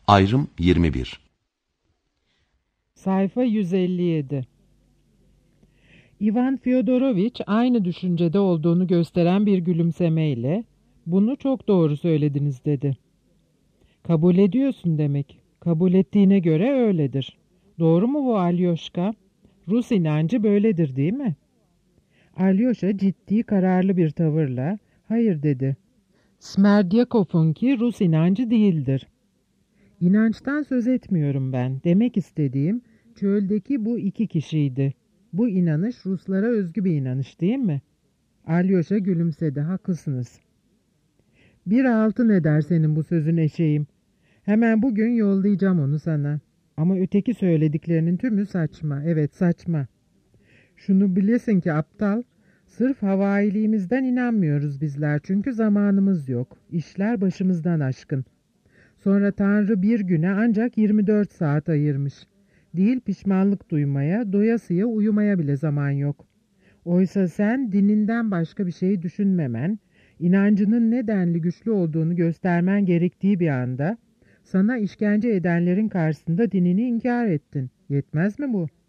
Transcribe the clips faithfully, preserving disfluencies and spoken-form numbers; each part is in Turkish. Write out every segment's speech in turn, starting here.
Ayrım yirmi bir. Sayfa yüz elli yedi. Ivan Fyodoroviç aynı düşüncede olduğunu gösteren bir gülümsemeyle "Bunu çok doğru söylediniz." dedi. "Kabul ediyorsun demek. Kabul ettiğine göre öyledir. Doğru mu bu Alyoşka? Rus inancı böyledir değil mi?" Alyosha ciddi, kararlı bir tavırla "Hayır." dedi. "Smerdyakov'unki Rus inancı değildir." "İnançtan söz etmiyorum ben. Demek istediğim çöldeki bu iki kişiydi. Bu inanış Ruslara özgü bir inanış değil mi?" Alyosha gülümsedi. "Haklısınız." "Bir altın eder senin bu sözün eşeğim. Hemen bugün yollayacağım onu sana. Ama öteki söylediklerinin tümü saçma. Evet, saçma. Şunu bilesin ki aptal, sırf havailiğimizden inanmıyoruz bizler. Çünkü zamanımız yok. İşler başımızdan aşkın. Sonra Tanrı bir güne ancak yirmi dört saat ayırmış. Değil pişmanlık duymaya, doyasıya uyumaya bile zaman yok. Oysa sen dininden başka bir şey düşünmemen, inancının ne denli güçlü olduğunu göstermen gerektiği bir anda, sana işkence edenlerin karşısında dinini inkar ettin. Yetmez mi bu?"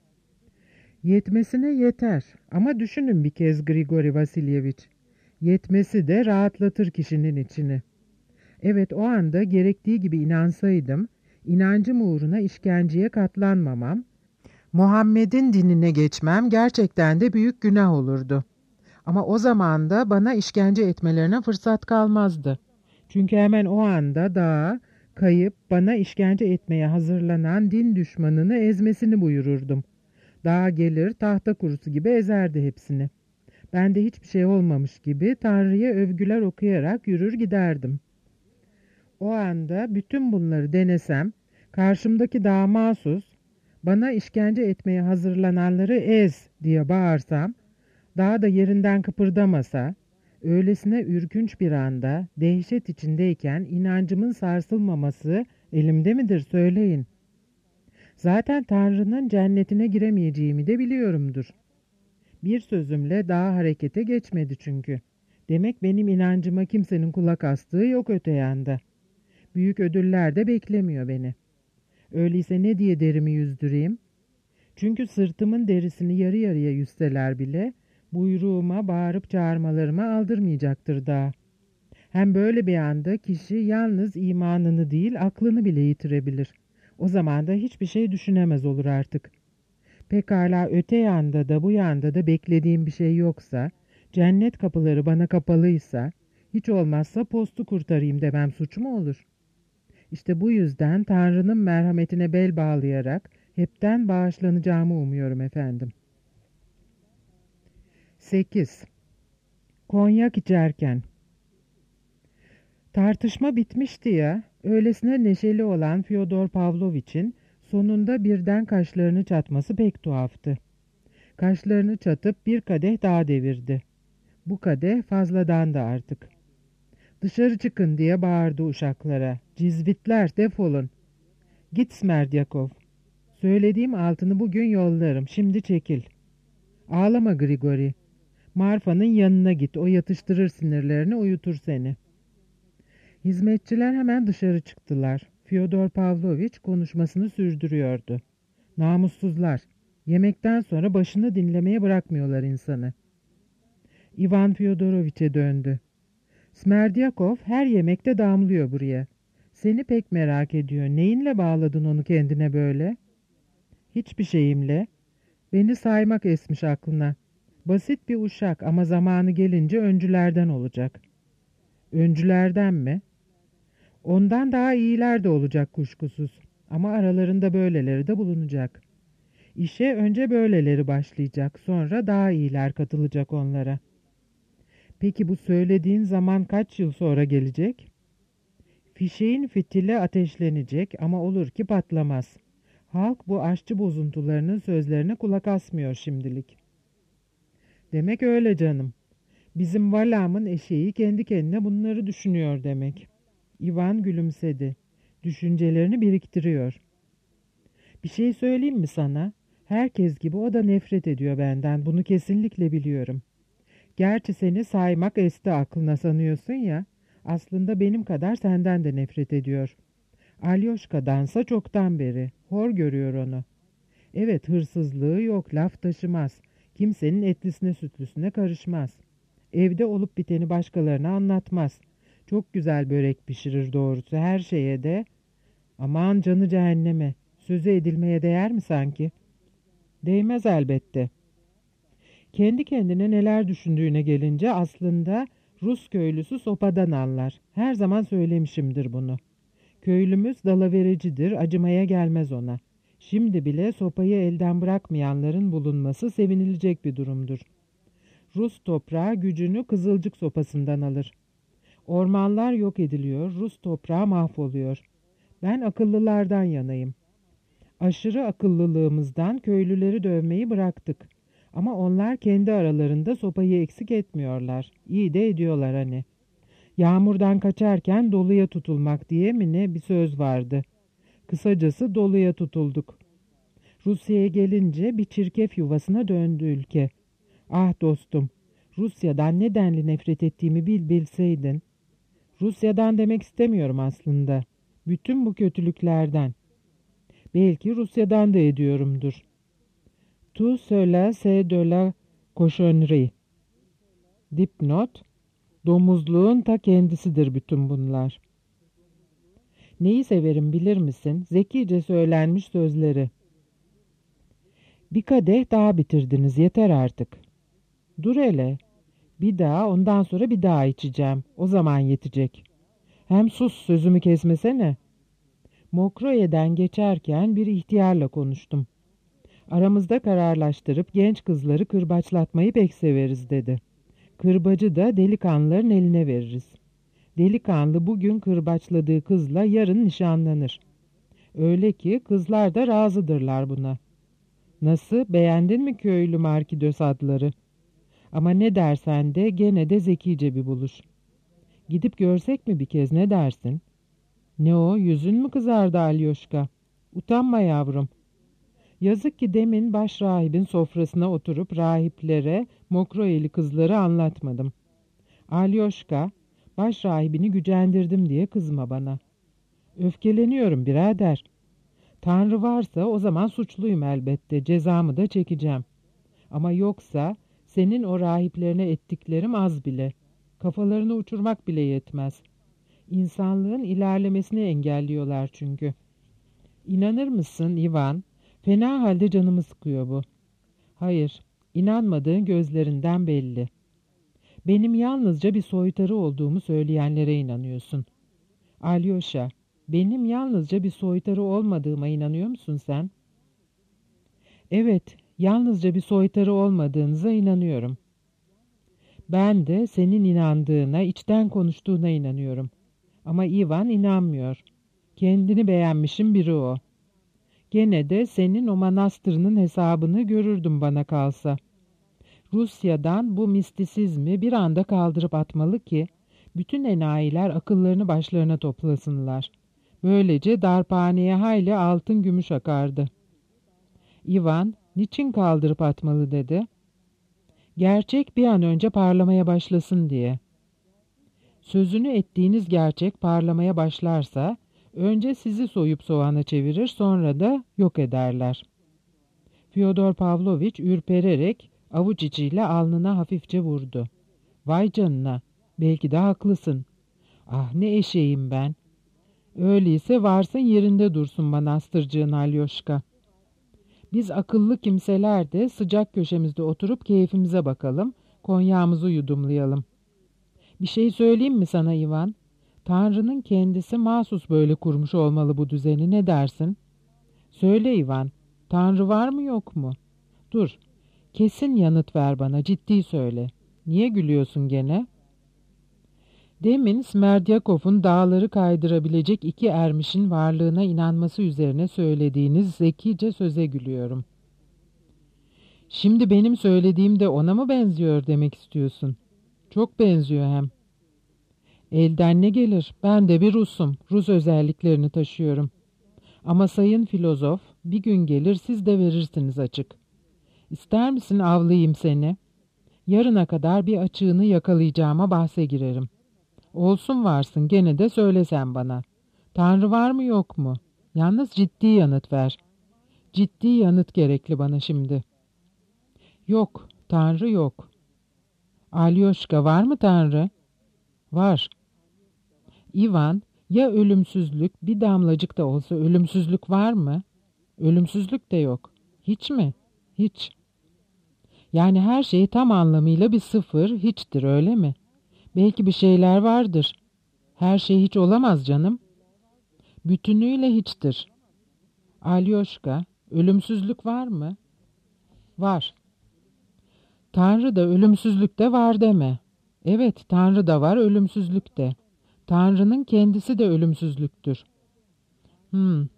"Yetmesine yeter. Ama düşünün bir kez Grigori Vasilyeviç. Yetmesi de rahatlatır kişinin içini. Evet, o anda gerektiği gibi inansaydım, inancım uğruna işkenceye katlanmamam, Muhammed'in dinine geçmem gerçekten de büyük günah olurdu. Ama o zaman da bana işkence etmelerine fırsat kalmazdı. Çünkü hemen o anda dağa kayıp bana işkence etmeye hazırlanan din düşmanını ezmesini buyururdum. Dağa gelir tahta kurusu gibi ezerdi hepsini. Ben de hiçbir şey olmamış gibi Tanrı'ya övgüler okuyarak yürür giderdim. O anda bütün bunları denesem, karşımdaki dağa mahsus, bana işkence etmeye hazırlananları ez diye bağırsam, daha da yerinden kıpırdamasa, öylesine ürkünç bir anda, dehşet içindeyken inancımın sarsılmaması elimde midir söyleyin. Zaten Tanrı'nın cennetine giremeyeceğimi de biliyorumdur. Bir sözümle daha harekete geçmedi çünkü. Demek benim inancıma kimsenin kulak astığı yok öte yanda. Büyük ödüller de beklemiyor beni. Öyleyse ne diye derimi yüzdüreyim? Çünkü sırtımın derisini yarı yarıya yüzseler bile buyruğuma bağırıp çağırmalarıma aldırmayacaktır daha. Hem böyle bir anda kişi yalnız imanını değil aklını bile yitirebilir. O zaman da hiçbir şey düşünemez olur artık. Pekala öte yanda da bu yanda da beklediğim bir şey yoksa, cennet kapıları bana kapalıysa, hiç olmazsa postu kurtarayım demem suç mu olur? İşte bu yüzden Tanrı'nın merhametine bel bağlayarak hepten bağışlanacağımı umuyorum efendim. sekiz. Konyak içerken. Tartışma bitmişti ya, öylesine neşeli olan Fyodor Pavloviç'in sonunda birden kaşlarını çatması pek tuhaftı. Kaşlarını çatıp bir kadeh daha devirdi. Bu kadeh fazladandı artık. "Dışarı çıkın!" diye bağırdı uşaklara. "Cizvitler defolun!" "Git Smerdyakov. Söylediğim altını bugün yollarım. Şimdi çekil." "Ağlama Grigori. Marfa'nın yanına git. O yatıştırır sinirlerini, uyutur seni." Hizmetçiler hemen dışarı çıktılar. Fyodor Pavloviç konuşmasını sürdürüyordu. "Namussuzlar. Yemekten sonra başını dinlemeye bırakmıyorlar insanı." Ivan Fyodoroviç'e döndü. "Smerdyakov her yemekte damlıyor buraya. Seni pek merak ediyor. Neyinle bağladın onu kendine böyle?" "Hiçbir şeyimle. Beni saymak esmiş aklına. Basit bir uşak ama zamanı gelince öncülerden olacak." "Öncülerden mi?" "Ondan daha iyiler de olacak kuşkusuz. Ama aralarında böyleleri de bulunacak. İşe önce böyleleri başlayacak, sonra daha iyiler katılacak onlara." "Peki bu söylediğin zaman kaç yıl sonra gelecek?" "Fişeğin fitili ateşlenecek ama olur ki patlamaz. Halk bu aşçı bozuntularının sözlerine kulak asmıyor şimdilik." "Demek öyle canım. Bizim Valam'ın eşeği kendi kendine bunları düşünüyor demek." Ivan gülümsedi. "Düşüncelerini biriktiriyor." "Bir şey söyleyeyim mi sana? Herkes gibi o da nefret ediyor benden. Bunu kesinlikle biliyorum. Gerçi seni saymak esti aklına sanıyorsun ya. Aslında benim kadar senden de nefret ediyor. Alyoşka'dansa çoktan beri. Hor görüyor onu. Evet, hırsızlığı yok, laf taşımaz. Kimsenin etlisine sütlüsüne karışmaz. Evde olup biteni başkalarına anlatmaz. Çok güzel börek pişirir doğrusu, her şeye de. Aman canı cehenneme, sözü edilmeye değer mi sanki? Değmez elbette. Kendi kendine neler düşündüğüne gelince aslında Rus köylüsü sopadan anlar. Her zaman söylemişimdir bunu. Köylümüz dalavericidir, acımaya gelmez ona. Şimdi bile sopayı elden bırakmayanların bulunması sevinilecek bir durumdur. Rus toprağı gücünü kızılcık sopasından alır. Ormanlar yok ediliyor, Rus toprağı mahvoluyor. Ben akıllılardan yanayım. Aşırı akıllılığımızdan köylüleri dövmeyi bıraktık. Ama onlar kendi aralarında sopayı eksik etmiyorlar. İyi de ediyorlar hani. Yağmurdan kaçarken doluya tutulmak diye mi ne bir söz vardı. Kısacası doluya tutulduk. Rusya'ya gelince bir çirkef yuvasına döndü ülke. Ah dostum, Rusya'dan ne denli nefret ettiğimi bil bilseydin. Rusya'dan demek istemiyorum aslında. Bütün bu kötülüklerden. Belki Rusya'dan da ediyorumdur. Tout cela c'est de la cochonnerie. Dipnot, domuzluğun ta kendisidir bütün bunlar. Neyi severim bilir misin? Zekice söylenmiş sözleri. Bir kadeh daha bitirdiniz, yeter artık. Dur hele. Bir daha, ondan sonra bir daha içeceğim. O zaman yetecek. Hem sus, sözümü kesmesene. Mokroye'den geçerken bir ihtiyarla konuştum. Aramızda kararlaştırıp genç kızları kırbaçlatmayı pek severiz dedi. Kırbacı da delikanlıların eline veririz. Delikanlı bugün kırbaçladığı kızla yarın nişanlanır. Öyle ki kızlar da razıdırlar buna. Nasıl, beğendin mi köylü Markidos adları? Ama ne dersen de gene de zekice bir buluş. Gidip görsek mi bir kez, ne dersin? Ne o, yüzün mü kızardı Alyoşka? Utanma yavrum. Yazık ki demin baş rahibin sofrasına oturup rahiplere Mokroyeli kızları anlatmadım. Alyoşka, baş rahibini gücendirdim diye kızma bana. Öfkeleniyorum birader. Tanrı varsa o zaman suçluyum elbette, cezamı da çekeceğim. Ama yoksa senin o rahiplerine ettiklerim az bile. Kafalarını uçurmak bile yetmez. İnsanlığın ilerlemesini engelliyorlar çünkü. İnanır mısın Ivan? Fena halde canımı sıkıyor bu. Hayır, inanmadığın gözlerinden belli. Benim yalnızca bir soytarı olduğumu söyleyenlere inanıyorsun. Alyosha, benim yalnızca bir soytarı olmadığıma inanıyor musun sen? Evet, yalnızca bir soytarı olmadığınıza inanıyorum. Ben de senin inandığına, içten konuştuğuna inanıyorum. Ama Ivan inanmıyor. Kendini beğenmişim biri o. Gene de senin o manastırının hesabını görürdüm bana kalsa. Rusya'dan bu mistisizmi bir anda kaldırıp atmalı ki bütün enayiler akıllarını başlarına toplasınlar. Böylece darphaneye hayli altın gümüş akardı. Ivan, niçin kaldırıp atmalı dedi. Gerçek bir an önce parlamaya başlasın diye. Sözünü ettiğiniz gerçek parlamaya başlarsa, önce sizi soyup soğana çevirir, sonra da yok ederler. Fyodor Pavlovich ürpererek avuç içiyle alnına hafifçe vurdu. Vay canına, belki de haklısın. Ah ne eşeğim ben. Öyleyse varsın yerinde dursun manastırcığın Alyoşka. Biz akıllı kimseler de sıcak köşemizde oturup keyfimize bakalım, konyağımızı yudumlayalım. Bir şey söyleyeyim mi sana Ivan? Tanrı'nın kendisi mahsus böyle kurmuş olmalı bu düzeni, ne dersin? Söyle Ivan, Tanrı var mı yok mu? Dur, kesin yanıt ver bana, ciddi söyle. Niye gülüyorsun gene? Demin Smerdyakov'un dağları kaydırabilecek iki ermişin varlığına inanması üzerine söylediğiniz zekice söze gülüyorum. Şimdi benim söylediğim de ona mı benziyor demek istiyorsun? Çok benziyor hem. Elden ne gelir? Ben de bir Rusum. Rus özelliklerini taşıyorum. Ama sayın filozof, bir gün gelir siz de verirsiniz açık. İster misin avlayayım seni? Yarına kadar bir açığını yakalayacağıma bahse girerim. Olsun varsın, gene de söylesen bana. Tanrı var mı yok mu? Yalnız ciddi yanıt ver. Ciddi yanıt gerekli bana şimdi. Yok, Tanrı yok. Alyoşka, var mı Tanrı? Var. İvan, ya ölümsüzlük, bir damlacık da olsa ölümsüzlük var mı? Ölümsüzlük de yok. Hiç mi? Hiç. Yani her şey tam anlamıyla bir sıfır, hiçtir, öyle mi? Belki bir şeyler vardır. Her şey hiç olamaz canım. Bütünüyle hiçtir. Alyoşka, ölümsüzlük var mı? Var. Tanrı da ölümsüzlük de var deme. Evet, Tanrı da var, ölümsüzlük de. Tanrı'nın kendisi de ölümsüzlüktür. Hmm.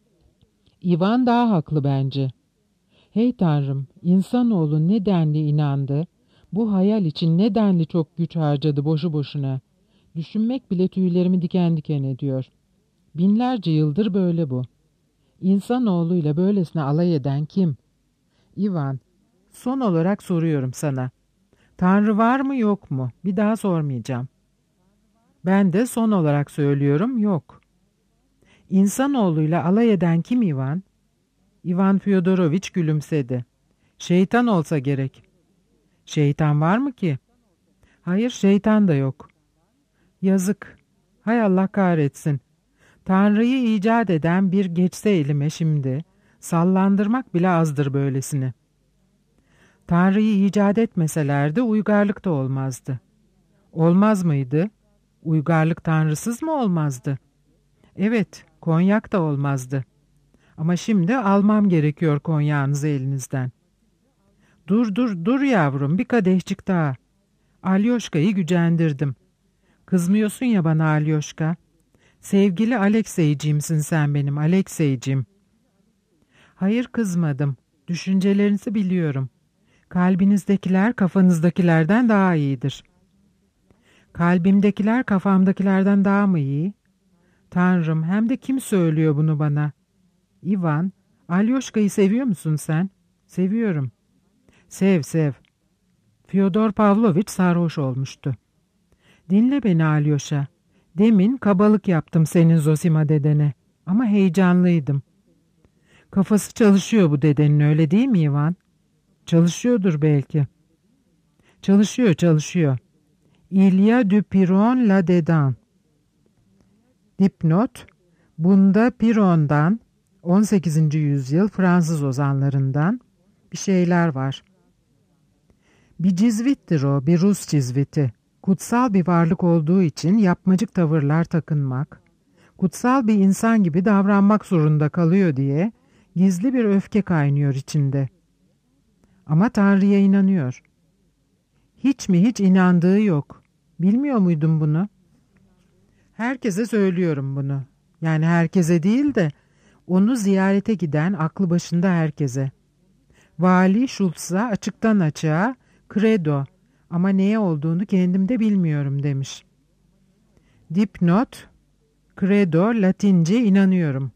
İvan daha haklı bence. Hey Tanrım, insanoğlu ne denli inandı, bu hayal için ne denli çok güç harcadı boşu boşuna. Düşünmek bile tüylerimi diken diken ediyor. Binlerce yıldır böyle bu. İnsanoğluyla böylesine alay eden kim? İvan, son olarak soruyorum sana. Tanrı var mı yok mu? Bir daha sormayacağım. Ben de son olarak söylüyorum, yok. İnsanoğluyla alay eden kim İvan? İvan Fyodoroviç gülümsedi. Şeytan olsa gerek. Şeytan var mı ki? Hayır, şeytan da yok. Yazık. Hay Allah kahretsin. Tanrı'yı icat eden bir geçse elime şimdi. Sallandırmak bile azdır böylesini. Tanrı'yı icat etmeselerdi uygarlık da olmazdı. Olmaz mıydı? Uygarlık tanrısız mı olmazdı? Evet, konyak da olmazdı. Ama şimdi almam gerekiyor konyağınızı elinizden. Dur dur dur yavrum, bir kadehcik daha. Alyoşka'yı gücendirdim. Kızmıyorsun ya bana Alyoşka. Sevgili Alekseyciğimsin sen benim, Alekseyciğim. Hayır, kızmadım. Düşüncelerinizi biliyorum. Kalbinizdekiler kafanızdakilerden daha iyidir. Kalbimdekiler kafamdakilerden daha mı iyi? Tanrım, hem de kim söylüyor bunu bana? İvan, Alyoşka'yı seviyor musun sen? Seviyorum. Sev, sev. Fyodor Pavlovich sarhoş olmuştu. Dinle beni Alyosha. Demin kabalık yaptım senin Zosima dedene. Ama heyecanlıydım. Kafası çalışıyor bu dedenin, öyle değil mi Ivan? Çalışıyordur belki. Çalışıyor, çalışıyor. Il y a du Piron la dedans. Dipnot, bunda Piron'dan, on sekizinci yüzyıl Fransız ozanlarından bir şeyler var. Bir cizvittir o, bir Rus cizviti. Kutsal bir varlık olduğu için yapmacık tavırlar takınmak, kutsal bir insan gibi davranmak zorunda kalıyor diye gizli bir öfke kaynıyor içinde. Ama Tanrı'ya inanıyor. Hiç mi hiç inandığı yok. Bilmiyor muydun bunu? Herkese söylüyorum bunu. Yani herkese değil de onu ziyarete giden aklı başında herkese. Vali Schultz'a açıktan açığa credo ama neye olduğunu kendim de bilmiyorum demiş. Dipnot, credo Latince inanıyorum.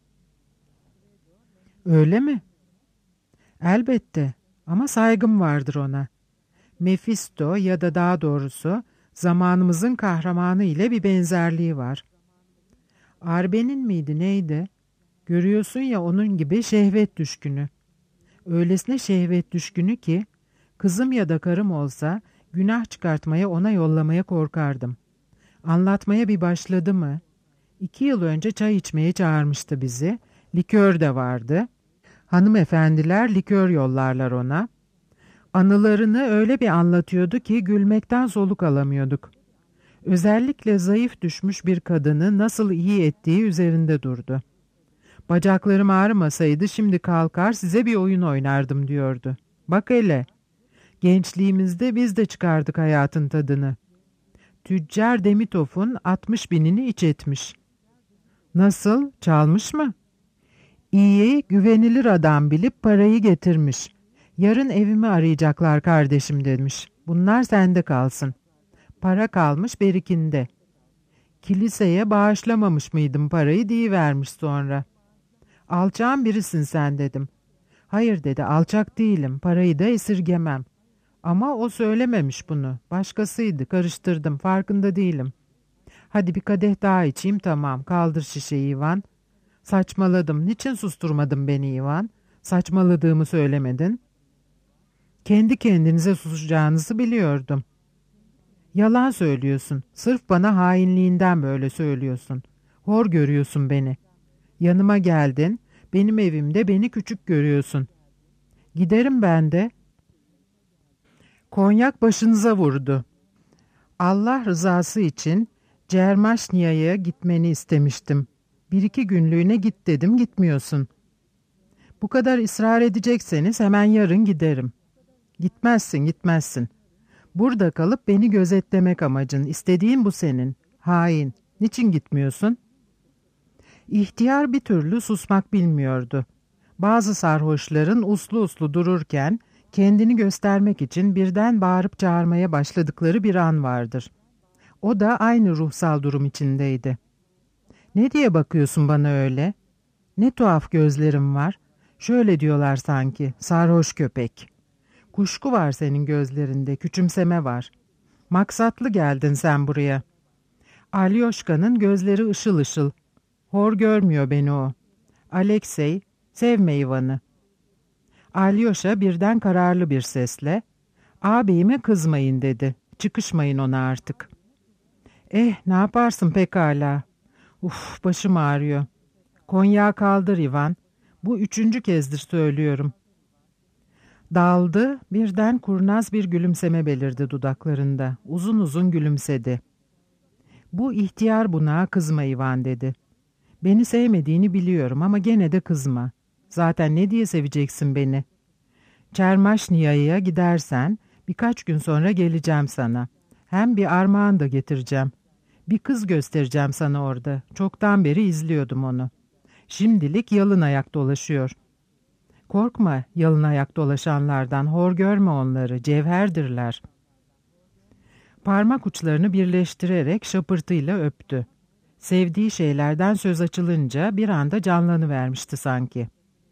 Öyle mi? Elbette ama saygım vardır ona. Mephisto ya da daha doğrusu zamanımızın kahramanı ile bir benzerliği var. Arbenin miydi neydi? Görüyorsun ya, onun gibi şehvet düşkünü. Öylesine şehvet düşkünü ki kızım ya da karım olsa günah çıkartmaya, ona yollamaya korkardım. Anlatmaya bir başladı mı? İki yıl önce çay içmeye çağırmıştı bizi. Likör de vardı. Hanımefendiler likör yollarlar ona. Anılarını öyle bir anlatıyordu ki gülmekten soluk alamıyorduk. Özellikle zayıf düşmüş bir kadını nasıl iyi ettiği üzerinde durdu. Bacaklarım ağrımasaydı şimdi kalkar size bir oyun oynardım diyordu. Bak hele, gençliğimizde biz de çıkardık hayatın tadını. Tüccar Demitov'un altmış binini iç etmiş. Nasıl, çalmış mı? İyi, güvenilir adam bilip parayı getirmiş. Yarın evimi arayacaklar kardeşim demiş. Bunlar sende kalsın. Para kalmış berikinde. Kiliseye bağışlamamış mıydım parayı diyivermiş sonra. Alçağın birisin sen dedim. Hayır dedi, alçak değilim, parayı da esirgemem. Ama o söylememiş bunu. Başkasıydı, karıştırdım, farkında değilim. Hadi bir kadeh daha içeyim, tamam. Kaldır şişeyi Ivan. Saçmaladım. Niçin susturmadın beni Ivan? Saçmaladığımı söylemedin. Kendi kendinize susacağınızı biliyordum. Yalan söylüyorsun. Sırf bana hainliğinden böyle söylüyorsun. Hor görüyorsun beni. Yanıma geldin. Benim evimde beni küçük görüyorsun. Giderim ben de. Konyak başınıza vurdu. Allah rızası için Cermaşniya'ya gitmeni istemiştim. Bir iki günlüğüne git dedim, gitmiyorsun. Bu kadar ısrar edecekseniz hemen yarın giderim. Gitmezsin, gitmezsin. Burada kalıp beni gözetlemek amacın. İstediğin bu senin. Hain. Niçin gitmiyorsun? İhtiyar bir türlü susmak bilmiyordu. Bazı sarhoşların uslu uslu dururken kendini göstermek için birden bağırıp çağırmaya başladıkları bir an vardır. O da aynı ruhsal durum içindeydi. Ne diye bakıyorsun bana öyle? Ne tuhaf gözlerim var. Şöyle diyorlar sanki, sarhoş köpek. Kuşku var senin gözlerinde, küçümseme var. Maksatlı geldin sen buraya. Alyoşka'nın gözleri ışıl ışıl. Hor görmüyor beni o. Aleksey, sevme Ivan'ı. Alyosha birden kararlı bir sesle, ağabeyime kızmayın dedi. Çıkışmayın ona artık. Eh, ne yaparsın pekala. Uf, başım ağrıyor. Konyağı kaldır Ivan. Bu üçüncü kezdir söylüyorum. Daldı, birden kurnaz bir gülümseme belirdi dudaklarında. Uzun uzun gülümsedi. Bu ihtiyar bunağa kızma Ivan dedi. Beni sevmediğini biliyorum ama gene de kızma. Zaten ne diye seveceksin beni? Çermaşniya'ya gidersen birkaç gün sonra geleceğim sana. Hem bir armağan da getireceğim. Bir kız göstereceğim sana orada. Çoktan beri izliyordum onu. Şimdilik yalın ayak dolaşıyor. Korkma yalın ayak dolaşanlardan, hor görme onları, cevherdirler. Parmak uçlarını birleştirerek şapırtıyla öptü. Sevdiği şeylerden söz açılınca bir anda canlanıvermişti sanki.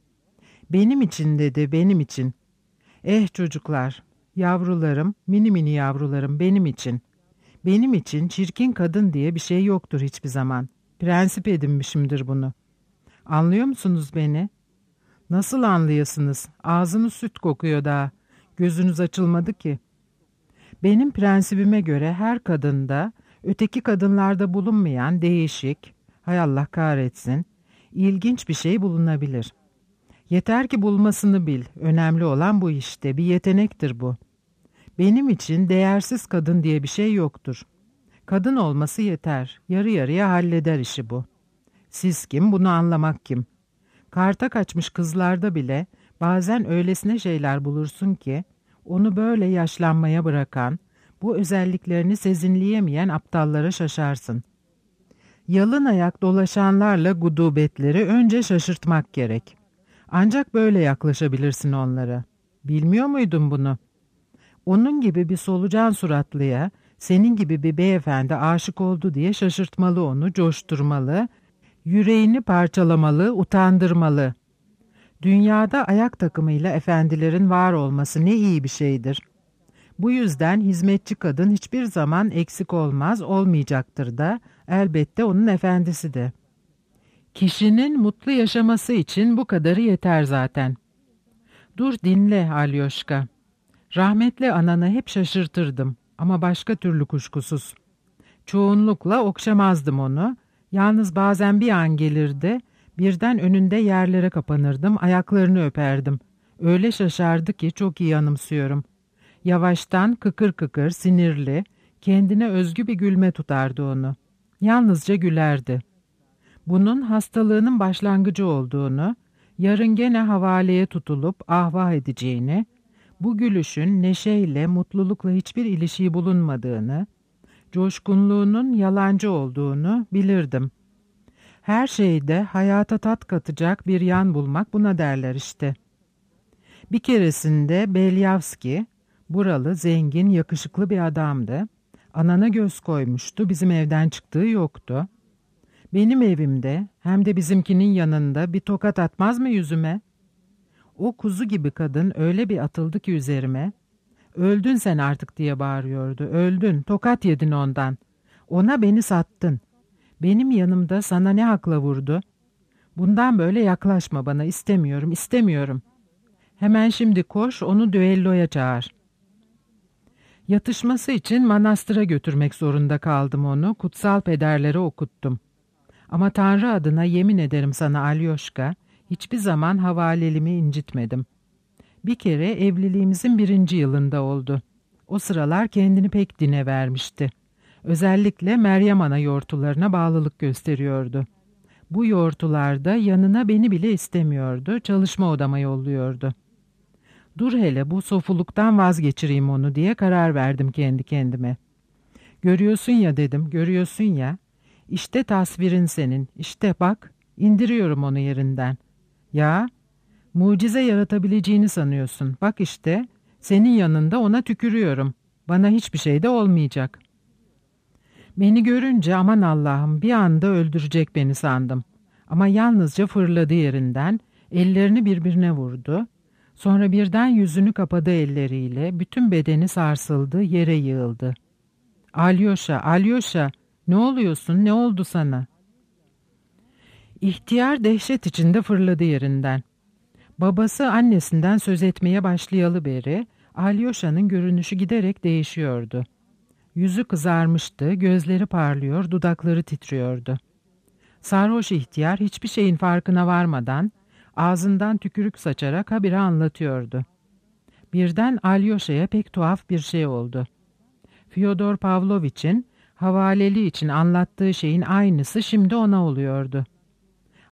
Benim için dedi, benim için. Eh çocuklar, yavrularım, mini mini yavrularım benim için. Benim için çirkin kadın diye bir şey yoktur hiçbir zaman. Prensip edinmişimdir bunu. Anlıyor musunuz beni? Nasıl anlayasınız? Ağzınız süt kokuyor daha. Gözünüz açılmadı ki. Benim prensibime göre her kadında, öteki kadınlarda bulunmayan değişik, hay Allah kahretsin, ilginç bir şey bulunabilir. Yeter ki bulmasını bil. Önemli olan bu işte. Bir yetenektir bu. Benim için değersiz kadın diye bir şey yoktur. Kadın olması yeter. Yarı yarıya halleder işi bu. Siz kim? Bunu anlamak kim? Karta kaçmış kızlarda bile bazen öylesine şeyler bulursun ki onu böyle yaşlanmaya bırakan, bu özelliklerini sezinleyemeyen aptallara şaşarsın. Yalın ayak dolaşanlarla gudubetleri önce şaşırtmak gerek. Ancak böyle yaklaşabilirsin onlara. Bilmiyor muydun bunu? Onun gibi bir solucan suratlıya, senin gibi bir beyefendi aşık oldu diye şaşırtmalı onu, coşturmalı, yüreğini parçalamalı, utandırmalı. Dünyada ayak takımıyla efendilerin var olması ne iyi bir şeydir. Bu yüzden hizmetçi kadın hiçbir zaman eksik olmaz, olmayacaktır da, elbette onun efendisi de. Kişinin mutlu yaşaması için bu kadarı yeter zaten. Dur dinle Alyoşka. Rahmetli ananı hep şaşırtırdım ama başka türlü kuşkusuz. Çoğunlukla okşamazdım onu. Yalnız bazen bir an gelirdi, birden önünde yerlere kapanırdım, ayaklarını öperdim. Öyle şaşardı ki çok iyi anımsıyorum. Yavaştan kıkır kıkır, sinirli, kendine özgü bir gülme tutardı onu. Yalnızca gülerdi. Bunun hastalığının başlangıcı olduğunu, yarın gene havaleye tutulup ahvah edeceğini, bu gülüşün neşeyle, mutlulukla hiçbir ilişiği bulunmadığını, coşkunluğunun yalancı olduğunu bilirdim. Her şeyde hayata tat katacak bir yan bulmak buna derler işte. Bir keresinde Belyavski, buralı, zengin, yakışıklı bir adamdı. Anana göz koymuştu, bizim evden çıktığı yoktu. Benim evimde, hem de bizimkinin yanında bir tokat atmaz mı yüzüme? O kuzu gibi kadın öyle bir atıldı ki üzerime. Öldün sen artık diye bağırıyordu. Öldün, tokat yedin ondan. Ona beni sattın. Benim yanımda sana ne hakla vurdu? Bundan böyle yaklaşma bana, istemiyorum, istemiyorum. Hemen şimdi koş, onu düelloya çağır. Yatışması için manastıra götürmek zorunda kaldım onu, kutsal pederlere okuttum. Ama Tanrı adına yemin ederim sana Alyoşka, hiçbir zaman havalelimi incitmedim. Bir kere evliliğimizin birinci yılında oldu. O sıralar kendini pek dine vermişti. Özellikle Meryem Ana yoğurtularına bağlılık gösteriyordu. Bu yoğurtularda yanına beni bile istemiyordu, çalışma odama yolluyordu. Dur hele bu sofuluktan vazgeçireyim onu diye karar verdim kendi kendime. Görüyorsun ya dedim, görüyorsun ya. İşte tasvirin senin, işte bak, indiriyorum onu yerinden. Ya, mucize yaratabileceğini sanıyorsun. Bak işte, senin yanında ona tükürüyorum. Bana hiçbir şey de olmayacak. Beni görünce aman Allah'ım bir anda öldürecek beni sandım. Ama yalnızca fırladı yerinden, ellerini birbirine vurdu. Sonra birden yüzünü kapadı elleriyle, bütün bedeni sarsıldı, yere yığıldı. Alyoşa, Alyoşa, ne oluyorsun, ne oldu sana? İhtiyar dehşet içinde fırladı yerinden. Babası annesinden söz etmeye başlayalı beri, Alyoşa'nın görünüşü giderek değişiyordu. Yüzü kızarmıştı, gözleri parlıyor, dudakları titriyordu. Sarhoş ihtiyar hiçbir şeyin farkına varmadan, ağzından tükürük saçarak habire anlatıyordu. Birden Alyoşa'ya pek tuhaf bir şey oldu. Fyodor Pavlovich'in havaleli için anlattığı şeyin aynısı şimdi ona oluyordu.